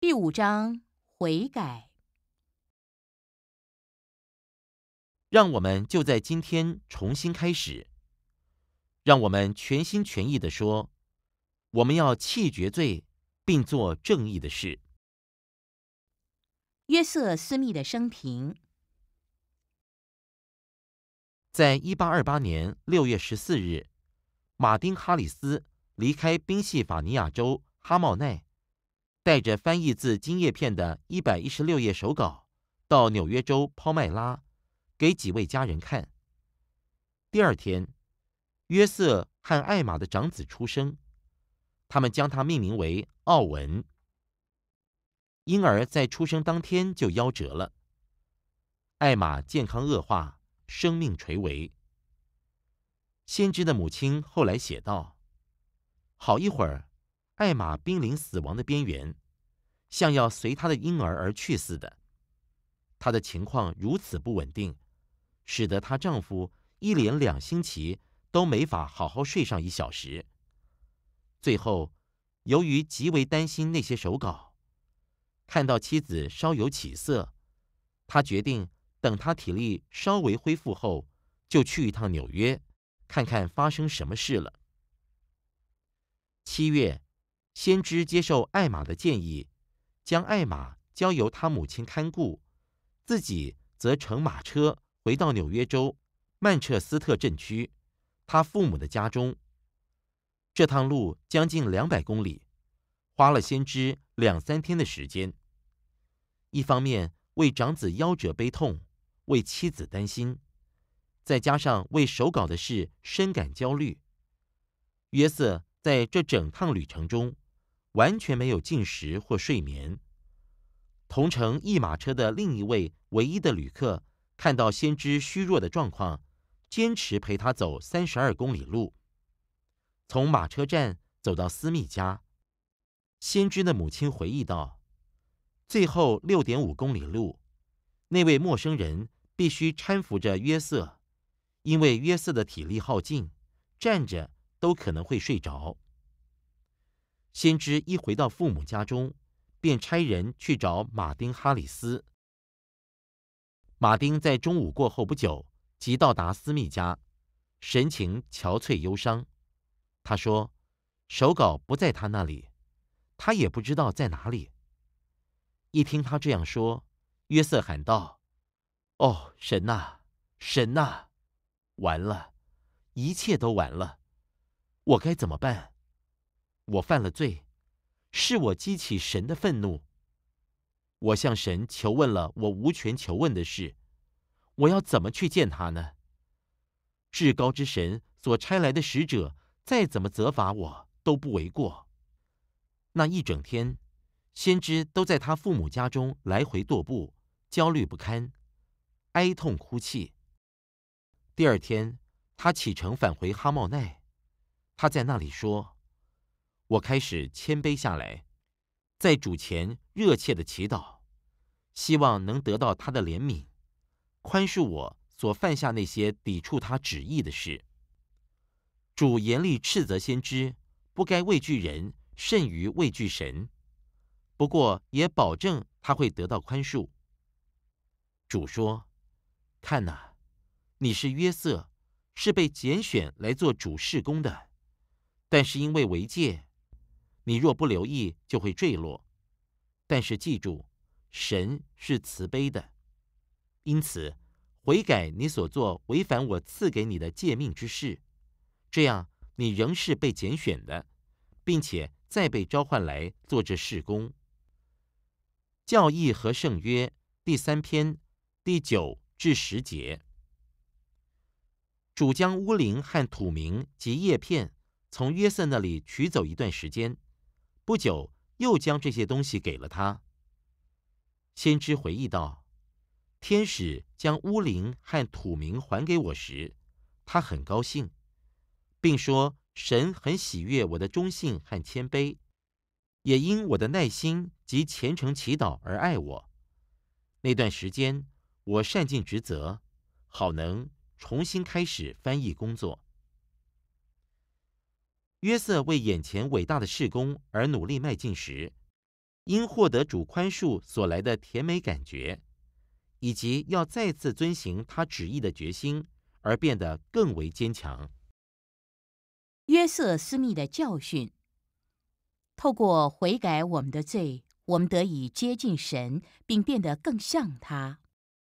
第5章悔改。 让我们就在今天重新开始，让我们全心全意地说，我们要弃绝罪，并做正义的事。 约瑟·斯密的生平。 在1828年6月14日，马丁·哈里斯离开宾夕法尼亚州哈茂奈，带着翻译自金叶片的116页手稿到纽约州抛麦拉，给几位家人看。第二天，约瑟和艾玛的长子出生，他们将他命名为奥文。婴儿在出生当天就夭折了。艾玛健康恶化，生命垂危。先知的母亲后来写道：好一会儿，艾玛濒临死亡的边缘，像要随她的婴儿而去似的。她的情况如此不稳定，使得她丈夫一连2星期都没法好好睡上1小时。最后，由于极为担心那些手稿，看到妻子稍有起色，他决定等他体力稍微恢复后，就去一趟纽约，看看发生什么事了。7月，先知接受艾玛的建议，将艾玛交由他母亲看顾，自己则乘马车回到纽约州曼彻斯特镇区，他父母的家中。这趟路将近200公里，花了先知2-3天的时间。一方面为长子夭折悲痛，为妻子担心，再加上为手稿的事深感焦虑，约瑟在这整趟旅程中完全没有进食或睡眠。同乘一马车的另一位唯一的旅客看到先知虚弱的状况，坚持陪他走32公里路，从马车站走到斯密家。先知的母亲回忆道，最后6.5公里路，那位陌生人必须搀扶着约瑟，因为约瑟的体力耗尽，站着都可能会睡着。先知一回到父母家中，便差人去找马丁·哈里斯。马丁在中午过后不久即到达斯密家，神情憔悴忧伤。他说，手稿不在他那里，他也不知道在哪里。一听他这样说，约瑟喊道：哦，神哪，神哪，完了，一切都完了，我该怎么办？我犯了罪，是我激起神的愤怒。我向神求问了我无权求问的事，我要怎么去见他呢？至高之神所差来的使者再怎么责罚我都不为过。那一整天，先知都在他父母家中来回踱步，焦虑不堪，哀痛哭泣。第二天，他启程返回哈茂奈。他在那里说，我开始谦卑下来，在主前热切的祈祷，希望能得到他的怜悯，宽恕我所犯下那些抵触他旨意的事。主严厉斥责先知，不该畏惧人胜于畏惧神，不过也保证他会得到宽恕。主说，看哪，你是约瑟，是被拣选来做主事工的，但是因为违戒，你若不留意就会坠落。但是记住，神是慈悲的，因此悔改你所做违反我赐给你的诫命之事，这样你仍是被拣选的，并且再被召唤来做这事工。教义和圣约第3篇第9至10节。主将乌灵和土明及叶片从约瑟那里取走一段时间，不久又将这些东西给了他。先知回忆道，天使将乌灵和土明还给我时，他很高兴，并说神很喜悦我的忠信和谦卑，也因我的耐心及虔诚祈祷而爱我。那段时间我善尽职责，好能重新开始翻译工作。约瑟为眼前伟大的事工而努力迈进时， 因获得主宽恕所来的甜美感觉，以及要再次遵行他旨意的决心，而变得更为坚强。 约瑟斯密的教训，透过悔改我们的罪，我们得以接近神，并变得更像他。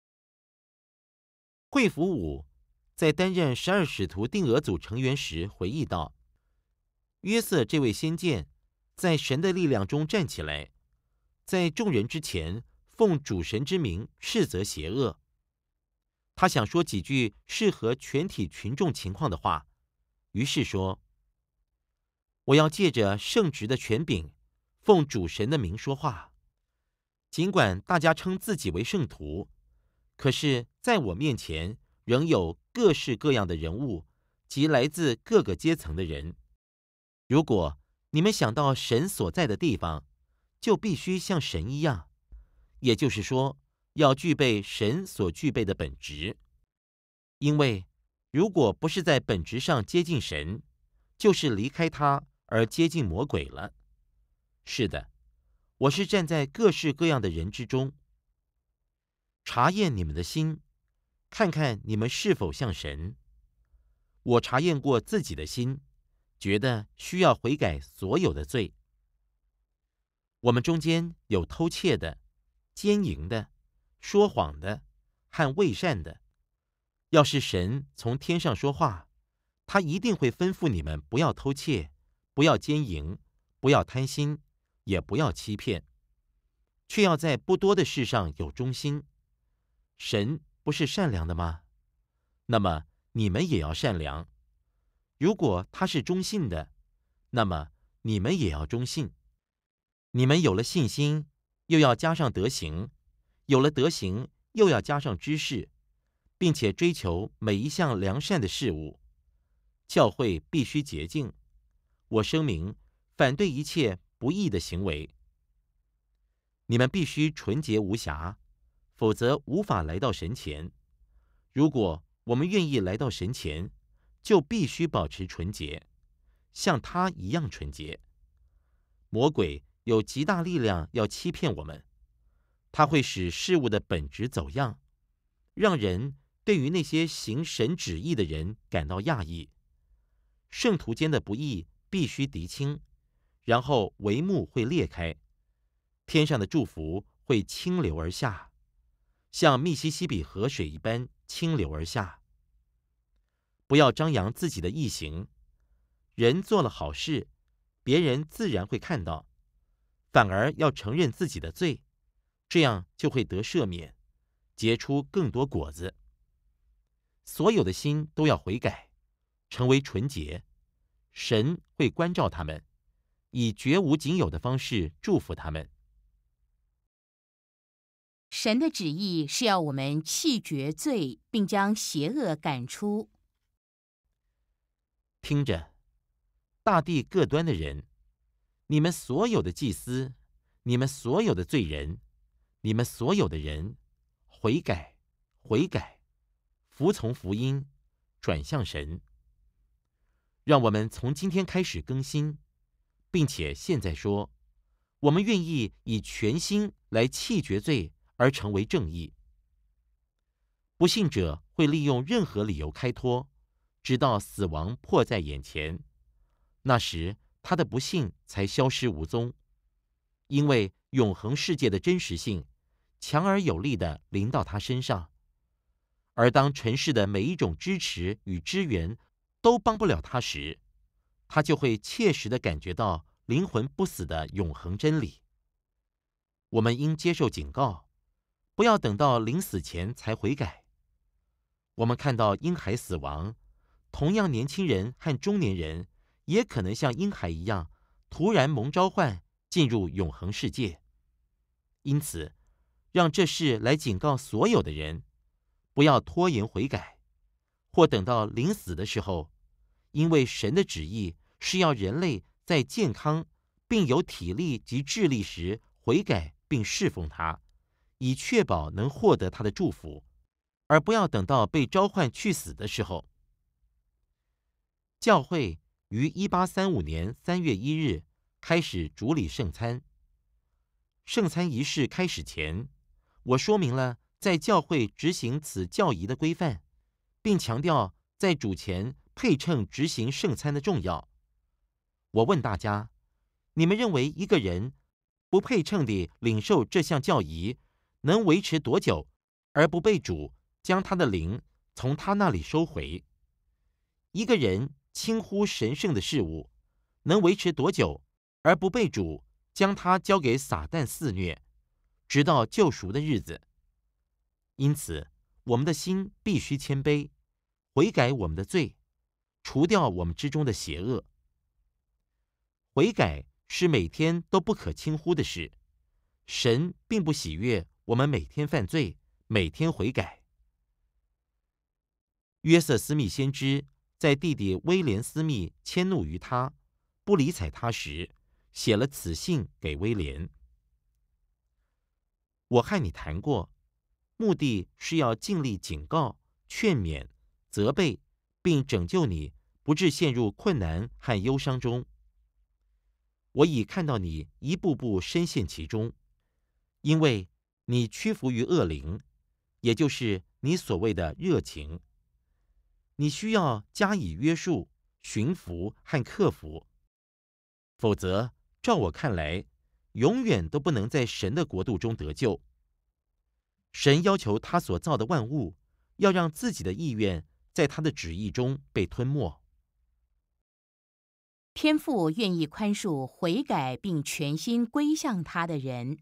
惠福五在担任12使徒定额组成员时回忆道：约瑟这位先见，在神的力量中站起来，在众人之前奉主神之名斥责邪恶。他想说几句适合全体群众情况的话，于是说：我要借着圣职的权柄，奉主神的名说话。尽管大家称自己为圣徒，可是在我面前仍有各式各样的人物及来自各个阶层的人。如果你们想到神所在的地方，就必须像神一样，也就是说，要具备神所具备的本质。因为如果不是在本质上接近神，就是离开他而接近魔鬼了。是的，我是站在各式各样的人之中，查验你们的心，看看你们是否像神。我查验过自己的心，觉得需要悔改所有的罪。我们中间有偷窃的、奸淫的、说谎的和伪善的。要是神从天上说话，他一定会吩咐你们不要偷窃，不要奸淫，不要贪心，也不要欺骗，却要在不多的事上有忠心。神不是善良的吗？那么你们也要善良。如果他是忠信的，那么你们也要忠信。你们有了信心，又要加上德行；有了德行，又要加上知识，并且追求每一项良善的事物。教会必须洁净。我声明，反对一切不义的行为。你们必须纯洁无瑕，否则无法来到神前。如果我们愿意来到神前，就必须保持纯洁，像他一样纯洁。魔鬼有极大力量要欺骗我们，他会使事物的本质走样，让人对于那些行神旨意的人感到讶异。圣徒间的不义必须涤清，然后帷幕会裂开，天上的祝福会倾流而下，像密西西比河水一般倾流而下。不要张扬自己的义行，人做了好事，别人自然会看到，反而要承认自己的罪，这样就会得赦免，结出更多果子。所有的心都要悔改，成为纯洁，神会关照他们，以绝无仅有的方式祝福他们。 神的旨意是要我们弃绝罪，并将邪恶赶出。 听着，大地各端的人，你们所有的祭司，你们所有的罪人，你们所有的人，悔改，悔改，服从福音，转向神。让我们从今天开始更新，并且现在说，我们愿意以全心来弃绝罪，而成为正义。不信者会利用任何理由开脱，直到死亡迫在眼前，那时他的不幸才消失无踪。因为永恒世界的真实性强而有力地临到他身上，而当尘世的每一种支持与支援都帮不了他时，他就会切实地感觉到灵魂不死的永恒真理。我们应接受警告，不要等到临死前才悔改。我们看到婴孩死亡，同样年轻人和中年人也可能像婴孩一样，突然蒙召唤进入永恒世界。因此，让这事来警告所有的人，不要拖延悔改，或等到临死的时候，因为神的旨意是要人类在健康并有体力及智力时悔改并侍奉他，以确保能获得他的祝福，而不要等到被召唤去死的时候。教会于1835年3月1日开始主礼圣餐。 圣餐仪式开始前，我说明了在教会执行此教仪的规范，并强调在主前配称执行圣餐的重要。我问大家，你们认为一个人不配称地领受这项教仪，能维持多久，而不被主将他的灵从他那里收回？一个人轻忽神圣的事物，能维持多久，而不被主将他交给撒旦肆虐，直到救赎的日子？因此，我们的心必须谦卑，悔改我们的罪，除掉我们之中的邪恶。悔改是每天都不可轻忽的事，神并不喜悦我们每天犯罪，每天悔改。约瑟斯密先知在弟弟威廉斯密迁怒于他，不理睬他时，写了此信给威廉。我和你谈过，目的是要尽力警告、劝勉、责备，并拯救你，不致陷入困难和忧伤中。我已看到你一步步深陷其中，因为你屈服于恶灵，也就是你所谓的热情。你需要加以约束、驯服和克服，否则，照我看来，永远都不能在神的国度中得救。神要求他所造的万物，要让自己的意愿在他的旨意中被吞没。 天父愿意宽恕悔改并全心归向他的人。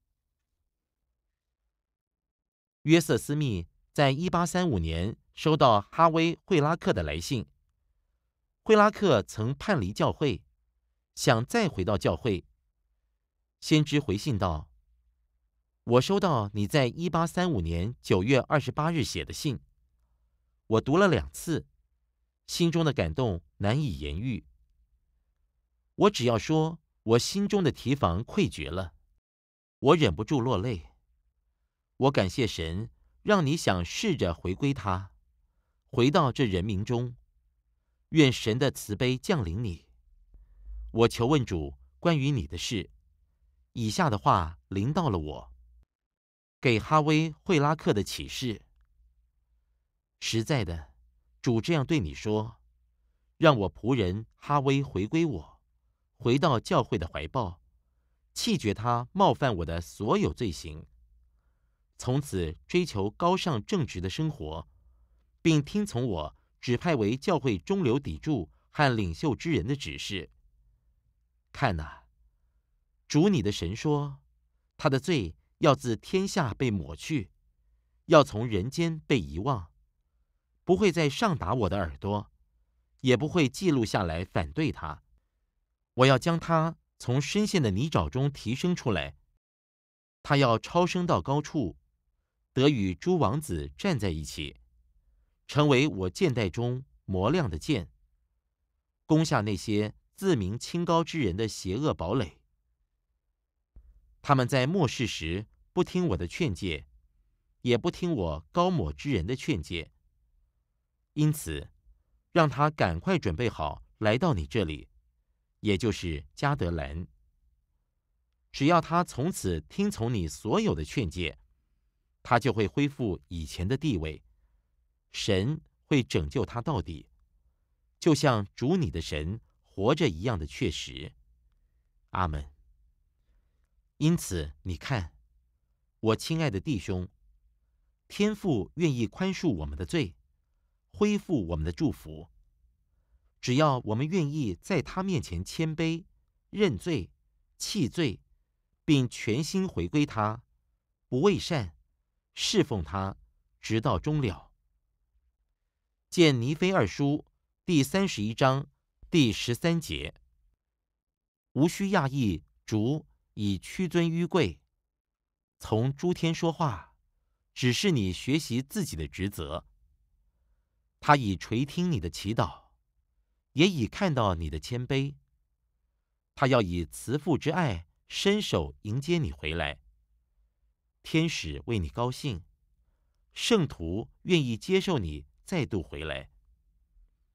约瑟斯密在1835年收到哈威·惠拉克的来信。惠拉克曾叛离教会，想再回到教会。先知回信道：我收到你在1835年9月28日写的信，我读了2次，心中的感动难以言喻。我只要说，我心中的堤防溃决了，我忍不住落泪。我感谢神，让你想试着回归他，回到这人民中。愿神的慈悲降临你。我求问主关于你的事，以下的话临到了我，给哈威·惠拉克的启示。实在的，主这样对你说，让我仆人哈威回归我，回到教会的怀抱，弃绝他冒犯我的所有罪行，从此追求高尚正直的生活，并听从我指派为教会中流砥柱和领袖之人的指示。看哪，主你的神说，他的罪要自天下被抹去，要从人间被遗忘，不会再上打我的耳朵，也不会记录下来反对他。我要将他从深陷的泥沼中提升出来，他要超升到高处，得与诸王子站在一起，成为我剑带中磨亮的剑，攻下那些自名清高之人的邪恶堡垒。他们在末世时不听我的劝诫，也不听我高抹之人的劝诫，因此让他赶快准备好来到你这里，也就是加德兰。只要他从此听从你所有的劝诫，他就会恢复以前的地位，神会拯救他到底，就像主你的神活着一样的确实。阿们。因此你看，我亲爱的弟兄，天父愿意宽恕我们的罪，恢复我们的祝福。只要我们愿意在他面前谦卑、认罪、弃罪，并全心回归他，不为善，侍奉他，直到终了。见尼非二书第31章第13节。无需讶异，主以屈尊于贵，从诸天说话，只是你学习自己的职责。他已垂听你的祈祷，也已看到你的谦卑。他要以慈父之爱伸手迎接你回来。天使为你高兴，圣徒愿意接受你再度回来。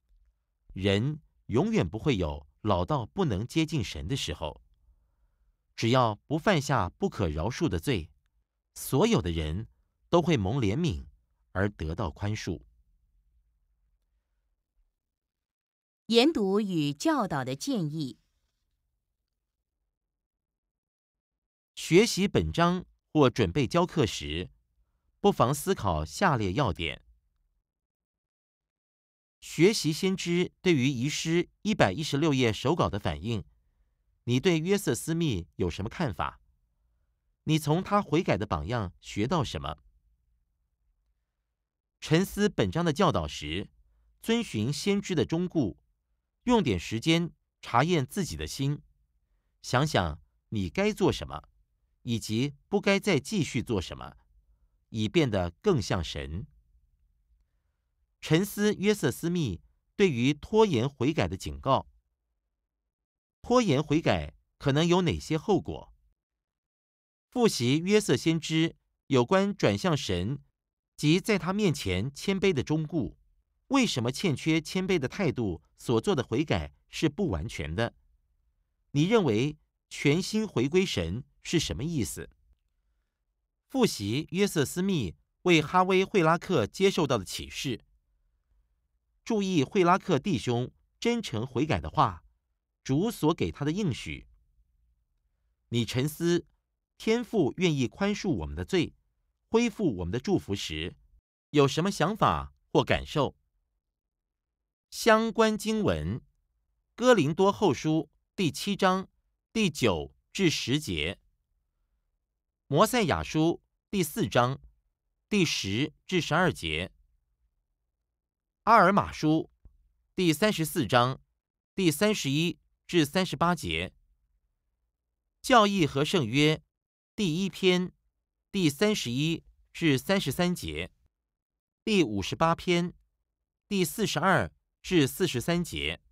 人永远不会有老到不能接近神的时候， 只要不犯下不可饶恕的罪，所有的人都会蒙怜悯而得到宽恕。 研读与教导的建议。 学习本章或准备教课时，不妨思考下列要点：学习先知对于遗失116页手稿的反应，你对约瑟斯密有什么看法？你从他悔改的榜样学到什么？沉思本章的教导时，遵循先知的忠告，用点时间查验自己的心，想想你该做什么，以及不该再继续做什么，以变得更像神。沉思约瑟斯密对于拖延悔改的警告。拖延悔改可能有哪些后果？复习约瑟先知有关转向神及在他面前谦卑的忠告。为什么欠缺谦卑的态度所做的悔改是不完全的？你认为全心回归神是什么意思？复习约瑟斯密为哈威惠拉克接受到的启示。注意惠拉克弟兄真诚悔改的话，主所给他的应许。你沉思，天父愿意宽恕我们的罪，恢复我们的祝福时，有什么想法或感受？相关经文：哥林多后书第7章第9至10节，摩赛亚书第4章第10至12节，阿尔玛书第34章第31至38节，教义和圣约第1篇第31至33节，第58篇第42至43节。